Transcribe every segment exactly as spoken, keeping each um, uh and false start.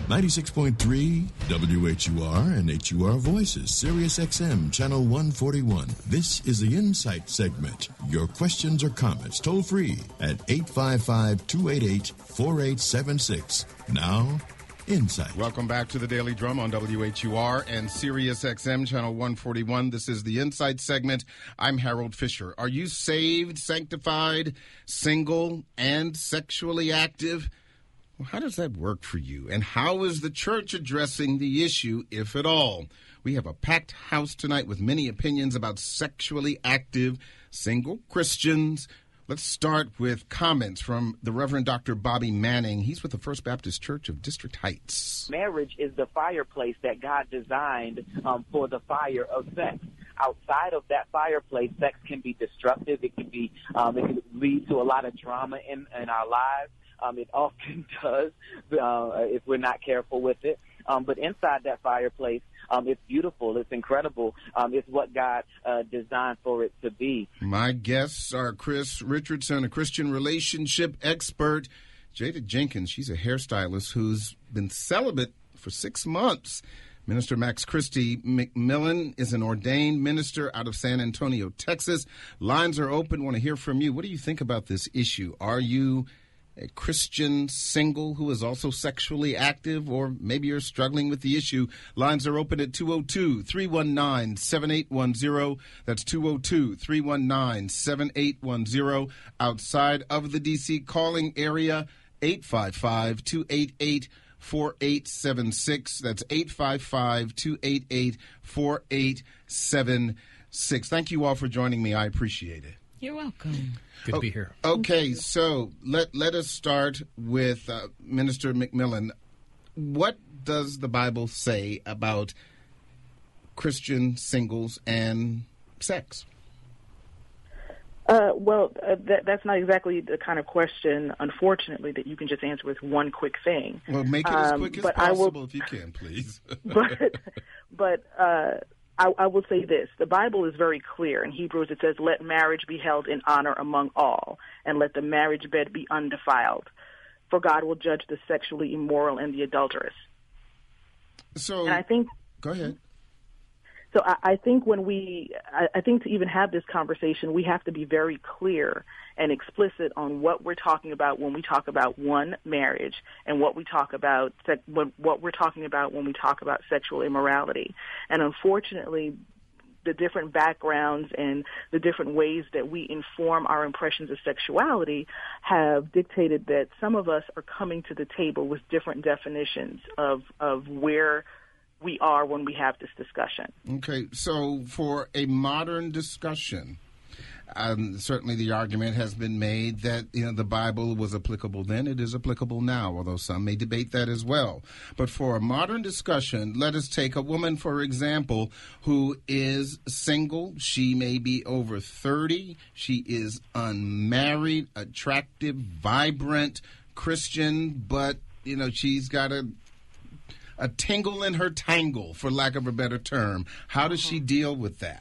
ninety-six point three W H U R and H U R Voices, Sirius X M, Channel one forty-one. This is the Insight segment. Your questions or comments toll free at eight five five, two eight eight, four eight seven six. Now, Insight. Welcome back to the Daily Drum on W H U R and Sirius X M, Channel one forty-one. This is the Insight segment. I'm Harold Fisher. Are you saved, sanctified, single, and sexually active? Well, how does that work for you? And how is the church addressing the issue, if at all? We have a packed house tonight with many opinions about sexually active single Christians. Let's start with comments from the Reverend Doctor Bobby Manning. He's with the First Baptist Church of District Heights. Marriage is the fireplace that God designed um, for the fire of sex. Outside of that fireplace, sex can be destructive. It can be, um, it can lead to a lot of drama in, in our lives. Um, it often does uh, if we're not careful with it. Um, but inside that fireplace, um, it's beautiful. It's incredible. Um, it's what God uh, designed for it to be. My guests are Chris Richardson, a Christian relationship expert. Jada Jenkins, she's a hairstylist who's been celibate for six months. Minister Max Christie McMillan is an ordained minister out of San Antonio, Texas. Lines are open. Want to hear from you. What do you think about this issue? Are you a Christian single who is also sexually active, or maybe you're struggling with the issue? Lines are open at two oh two, three one nine, seven eight one zero. That's two oh two, three one nine, seven eight one zero. Outside of the D C calling area, eight five five, two eight eight, four eight seven six. That's eight five five, two eight eight, four eight seven six. Thank you all for joining me. I appreciate it. You're welcome. Good oh, to be here. Okay, so let let us start with uh, Minister McMillan. What does the Bible say about Christian singles and sex? Uh, well, uh, that, that's not exactly the kind of question, unfortunately, that you can just answer with one quick thing. Well, make it as um, quick as possible will, if you can, please. but but uh, I, I will say this. The Bible is very clear. In Hebrews, it says, let marriage be held in honor among all, and let the marriage bed be undefiled. For God will judge the sexually immoral and the adulterous. So, and I think, go ahead. So I, I think when we, I, I think to even have this conversation, we have to be very clear and explicit on what we're talking about when we talk about, one, marriage, and what we talk about, what, what we're talking about when we talk about sexual immorality. And unfortunately, the different backgrounds and the different ways that we inform our impressions of sexuality have dictated that some of us are coming to the table with different definitions of, of where we are when we have this discussion. Okay, so for a modern discussion, um, certainly the argument has been made that, you know, the Bible was applicable then, it is applicable now, although some may debate that as well. But for a modern discussion, let us take a woman, for example, who is single. She may be over thirty. She is unmarried, attractive, vibrant, Christian, but, you know, she's got a a tingle in her tangle, for lack of a better term. How does she deal with that?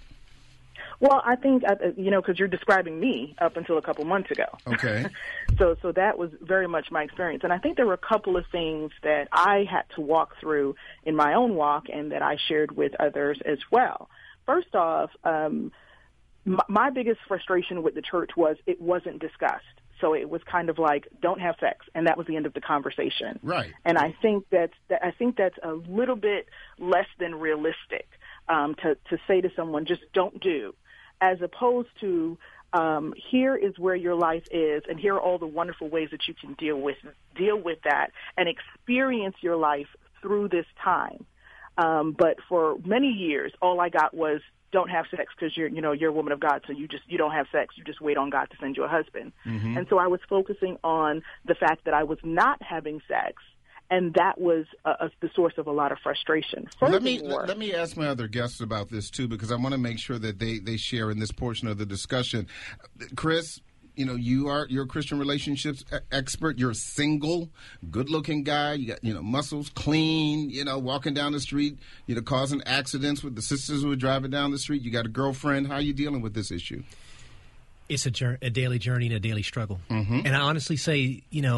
Well, I think, uh, you know, because you're describing me up until a couple months ago. Okay. so so that was very much my experience. And I think there were a couple of things that I had to walk through in my own walk and that I shared with others as well. First off, um, m- my biggest frustration with the church was it wasn't discussed. So it was kind of like, don't have sex, and that was the end of the conversation. Right. And I think that's that, I think that's a little bit less than realistic um, to to say to someone, just don't do, as opposed to um, here is where your life is, and here are all the wonderful ways that you can deal with deal with that and experience your life through this time. Um, but for many years, all I got was, don't have sex because you're, you know, you're a woman of God, so you just, you don't have sex. You just wait on God to send you a husband. Mm-hmm. And so I was focusing on the fact that I was not having sex, and that was uh, uh, the source of a lot of frustration. Let me let, let me ask my other guests about this too, because I want to make sure that they they share in this portion of the discussion. Chris, you know, you are you're a Christian relationships expert. You're a single, good-looking guy. You got, you know, muscles, clean. You know, walking down the street, you know, causing accidents with the sisters who are driving down the street. You got a girlfriend. How are you dealing with this issue? It's a, journey, a daily journey and a daily struggle. Mm-hmm. And I honestly say, you know,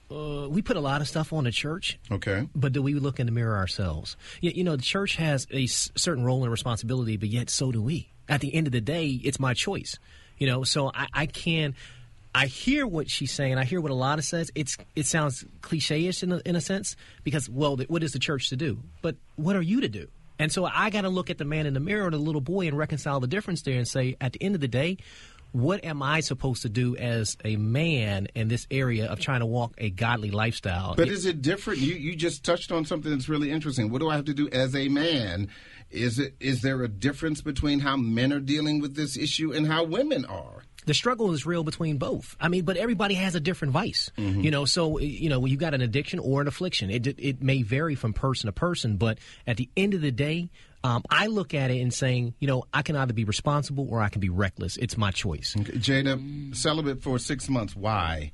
uh, we put a lot of stuff on the church. Okay. But do we look in the mirror ourselves? You, you know, the church has a s- certain role and responsibility, but yet so do we. At the end of the day, it's my choice. You know, so I, I can, I hear what she's saying. I hear what Alana says. It's it sounds cliche-ish in a, in a sense because, well, what is the church to do? But what are you to do? And so I got to look at the man in the mirror, the little boy, and reconcile the difference there and say, at the end of the day, what am I supposed to do as a man in this area of trying to walk a godly lifestyle? But is it different? You you just touched on something that's really interesting. What do I have to do as a man? Is it is there a difference between how men are dealing with this issue and how women are? The struggle is real between both. I mean, but everybody has a different vice, mm-hmm. you know. So, you know, when you got an addiction or an affliction, it it may vary from person to person. But at the end of the day, um, I look at it and saying, you know, I can either be responsible or I can be reckless. It's my choice. Okay. Jada, celibate for six months. Why?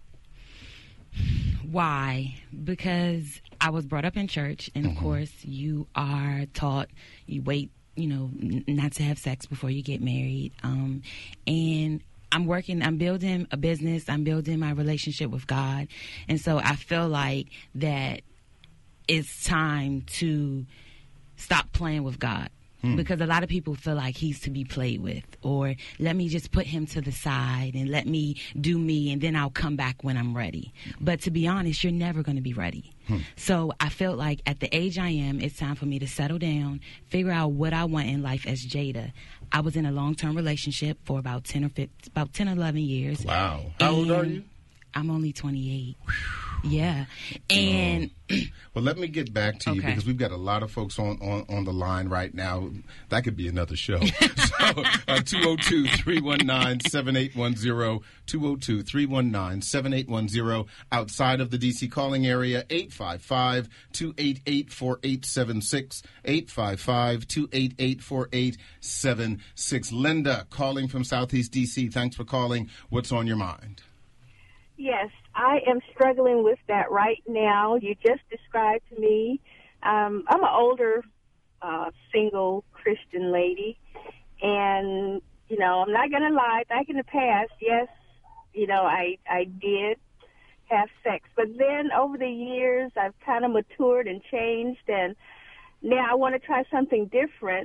Why? Because I was brought up in church, and of mm-hmm. course, you are taught you wait, you know, n- not to have sex before you get married, um, and I'm working, I'm building a business, I'm building my relationship with God. And so I feel like that it's time to stop playing with God. Hmm. Because a lot of people feel like he's to be played with, or let me just put him to the side and let me do me and then I'll come back when I'm ready. But to be honest, you're never going to be ready. Hmm. So I felt like at the age I am, it's time for me to settle down, figure out what I want in life as Jada. I was in a long-term relationship for about ten or fifteen, about ten or eleven years. Wow. How old are you? I'm only twenty-eight. Yeah. And oh. Well, let me get back to you okay. because we've got a lot of folks on, on, on the line right now. That could be another show. So, uh, two oh two, three one nine, seven eight one zero, two oh two, three one nine, seven eight one zero. Outside of the D C calling area, eight five five, two eight eight, four eight seven six, eight five five, two eight eight, four eight seven six. Linda, calling from Southeast D C. Thanks for calling. What's on your mind? Yes, I am struggling with that right now. You just described to me. Um, I'm an older uh, single Christian lady, and, you know, I'm not going to lie. Back in the past, yes, you know, I, I did have sex. But then over the years, I've kind of matured and changed, and now I want to try something different,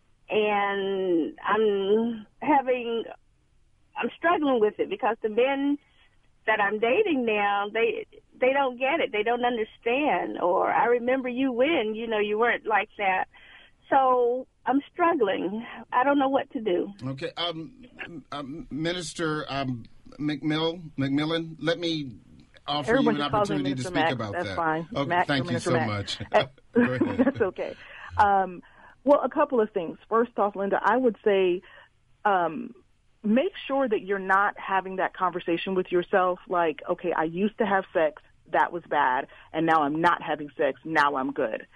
and I'm having, I'm struggling with it because the men that I'm dating now, they they don't get it. They don't understand. Or I remember you when, you know, you weren't like that. So I'm struggling. I don't know what to do. Okay. Um, um, Minister um, McMill, McMillan, let me offer Everyone you an just calls me opportunity to Minister speak Max. about That's that. fine. Okay, Max thank or you Minister so Max. much. Uh, Go ahead. That's okay. Um, well, a couple of things. First off, Linda, I would say um, make sure that you're not having that conversation with yourself like, okay, I used to have sex, that was bad, and now I'm not having sex, now I'm good.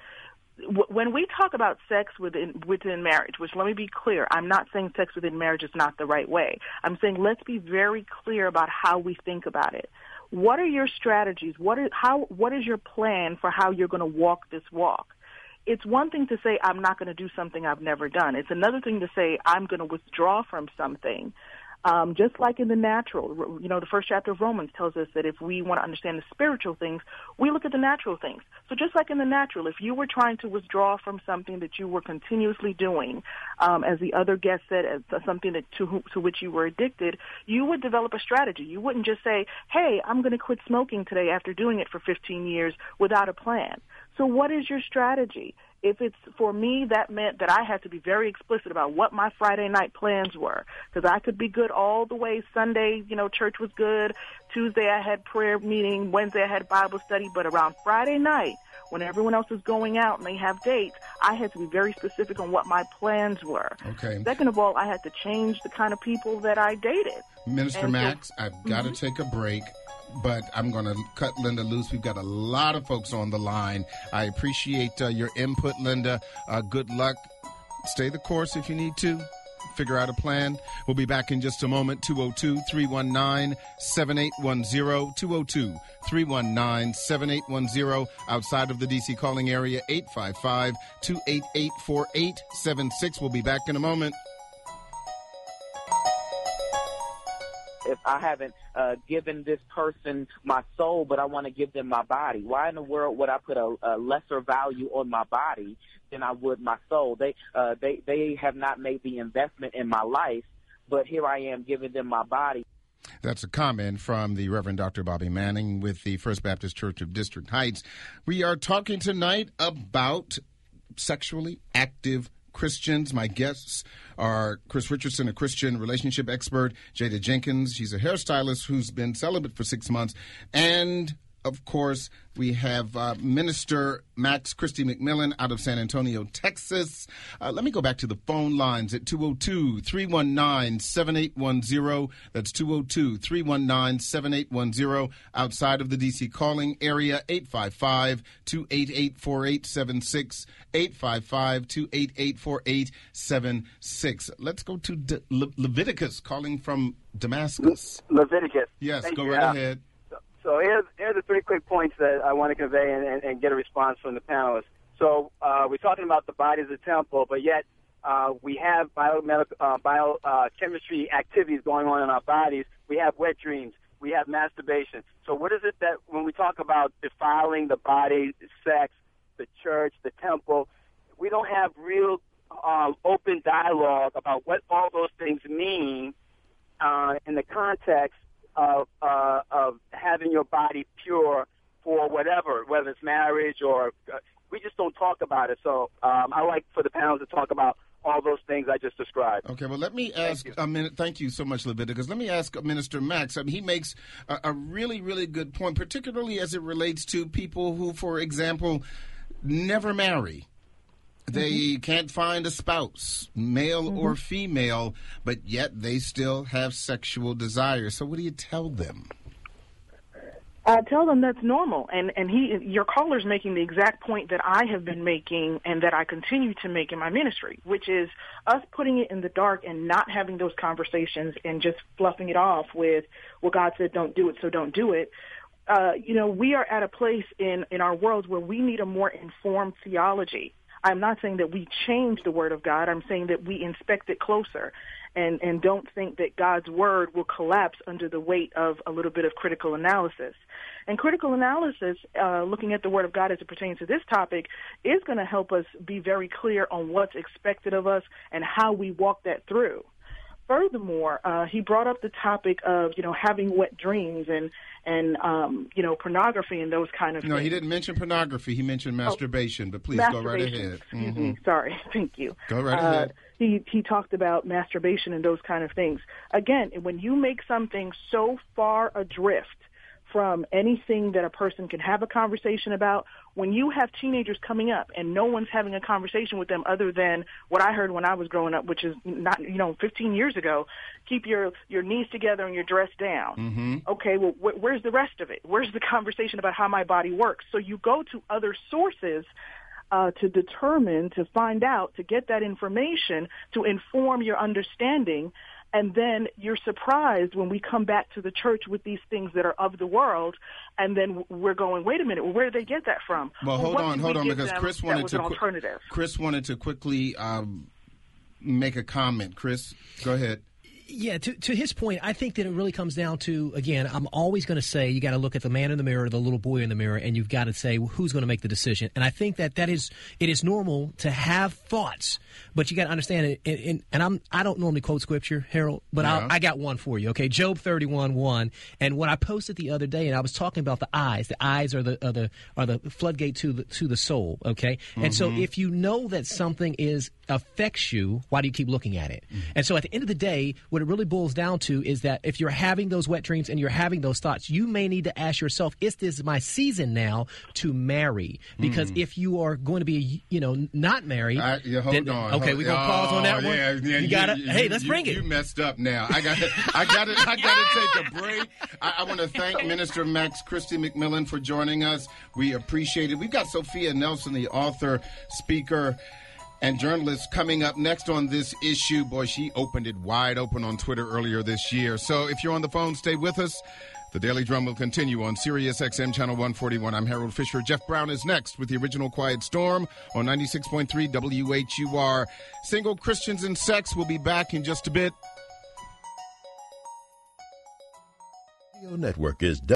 When we talk about sex within within marriage, which let me be clear, I'm not saying sex within marriage is not the right way. I'm saying let's be very clear about how we think about it. What are your strategies? What is, how, what is your plan for how you're going to walk this walk? It's one thing to say, I'm not going to do something I've never done. It's another thing to say, I'm going to withdraw from something. Um, just like in the natural, you know, the first chapter of Romans tells us that if we want to understand the spiritual things, we look at the natural things. So just like in the natural, if you were trying to withdraw from something that you were continuously doing, um, as the other guest said, as something that to, to which you were addicted, you would develop a strategy. You wouldn't just say, hey, I'm going to quit smoking today after doing it for fifteen years without a plan. So what is your strategy? If it's for me, that meant that I had to be very explicit about what my Friday night plans were, because I could be good all the way. Sunday, you know, church was good. Tuesday, I had prayer meeting. Wednesday, I had Bible study. But around Friday night, when everyone else is going out and they have dates, I had to be very specific on what my plans were. Okay. Second of all, I had to change the kind of people that I dated. Minister and Max, so, I've got to mm-hmm. take a break. But I'm going to cut Linda loose. We've got a lot of folks on the line. I appreciate uh, your input, Linda. Uh, good luck. Stay the course if you need to. Figure out a plan. We'll be back in just a moment. two oh two, three one nine, seven eight one zero. two oh two, three one nine, seven eight one zero. Outside of the D C calling area, eight five five, two eight eight, four eight seven six. We'll be back in a moment. if I haven't uh, given this person my soul, but I want to give them my body? Why in the world would I put a, a lesser value on my body than I would my soul? They uh, they they have not made the investment in my life, but here I am giving them my body. That's a comment from the Reverend Doctor Bobby Manning with the First Baptist Church of District Heights. We are talking tonight about sexually active Christians. My guests are Chris Richardson, a Christian relationship expert, Jada Jenkins, she's a hairstylist who's been celibate for six months, and of course, we have uh, Minister Max Christie McMillan out of San Antonio, Texas. Uh, let me go back to the phone lines at two oh two, three one nine, seven eight one zero. That's two oh two, three one nine, seven eight one zero. Outside of the D C calling area, eight five five, two eight eight, four eight seven six, eight five five, two eight eight, four eight seven six. Let's go to De- Le- Leviticus calling from Damascus. Le- Leviticus. Yes, Thank go you. right Uh, ahead. So here's, here's the three quick points that I want to convey and, and, and get a response from the panelists. So uh, we're talking about the body as a temple, but yet uh, we have biomedical, uh, biochemistry uh, activities going on in our bodies. We have wet dreams. We have masturbation. So what is it that when we talk about defiling the body, sex, the church, the temple, we don't have real um, open dialogue about what all those things mean uh, in the context Of, uh, of having your body pure for whatever, whether it's marriage or uh, we just don't talk about it. So um, I like for the panel to talk about all those things I just described. Okay, well, let me ask a minute. Thank you so much, Leviticus. Let me ask Minister Max. I mean, he makes a, a really, really good point, particularly as it relates to people who, for example, never marry. They mm-hmm. can't find a spouse, male mm-hmm. or female, but yet they still have sexual desire. So what do you tell them? I tell them that's normal. And, and he, your caller's making the exact point that I have been making and that I continue to make in my ministry, which is us putting it in the dark and not having those conversations and just fluffing it off with, well, God said don't do it, so don't do it. Uh, you know, we are at a place in, in our world where we need a more informed theology. I'm not saying that we change the Word of God. I'm saying that we inspect it closer and, and don't think that God's Word will collapse under the weight of a little bit of critical analysis. And critical analysis, uh, looking at the Word of God as it pertains to this topic, is going to help us be very clear on what's expected of us and how we walk that through. Furthermore, uh, he brought up the topic of, you know, having wet dreams and, and um, you know, pornography and those kind of no, things. No, he didn't mention pornography. He mentioned masturbation, oh, but please go right ahead. Excuse mm-hmm. me. Sorry. Thank you. Go right uh, ahead. He, he talked about masturbation and those kind of things. Again, when you make something so far adrift from anything that a person can have a conversation about, when you have teenagers coming up and no one's having a conversation with them other than what I heard when I was growing up, which is not, you know, fifteen years ago, keep your, your knees together and your dress down. Mm-hmm. Okay, well, wh- where's the rest of it? Where's the conversation about how my body works? So you go to other sources uh, to determine, to find out, to get that information, to inform your understanding. And then you're surprised when we come back to the church with these things that are of the world, and then we're going, wait a minute, where did they get that from? Well, well hold on, hold on, because Chris wanted to qu- Chris wanted to quickly um, make a comment. Chris, go ahead. Yeah, to to his point, I think that it really comes down to, again, I'm always going to say you got to look at the man in the mirror, the little boy in the mirror, and you've got to say, well, who's going to make the decision? And I think that that is, it is normal to have thoughts, but you got to understand it. And, and, and I'm, I don't normally quote scripture, Harold, but yeah. I'll, I got one for you, okay? Job thirty-one one. And what I posted the other day, and I was talking about the eyes. The eyes are the are the are the floodgate to the to the soul, okay? Mm-hmm. And so if you know that something is affects you, why do you keep looking at it? Mm-hmm. And so at the end of the day, what it really boils down to is that if you're having those wet dreams and you're having those thoughts, you may need to ask yourself, is this my season now to marry? Because mm-hmm. if you are going to be, you know, not married, I, yeah, hold then, on. okay, hold, we're gonna oh, pause on that one. Yeah, yeah, you, you gotta, you, hey, let's you, bring it. You messed up now. I got, I got it. I got to take a break. I, I want to thank Minister Max Christie McMillan for joining us. We appreciate it. We've got Sophia Nelson, the author, speaker, and journalist, coming up next on this issue. Boy, she opened it wide open on Twitter earlier this year. So if you're on the phone, stay with us. The Daily Drum will continue on Sirius X M Channel one forty-one. I'm Harold Fisher. Jeff Brown is next with the original Quiet Storm on ninety-six point three W H U R. Single Christians and Sex will be back in just a bit. Network is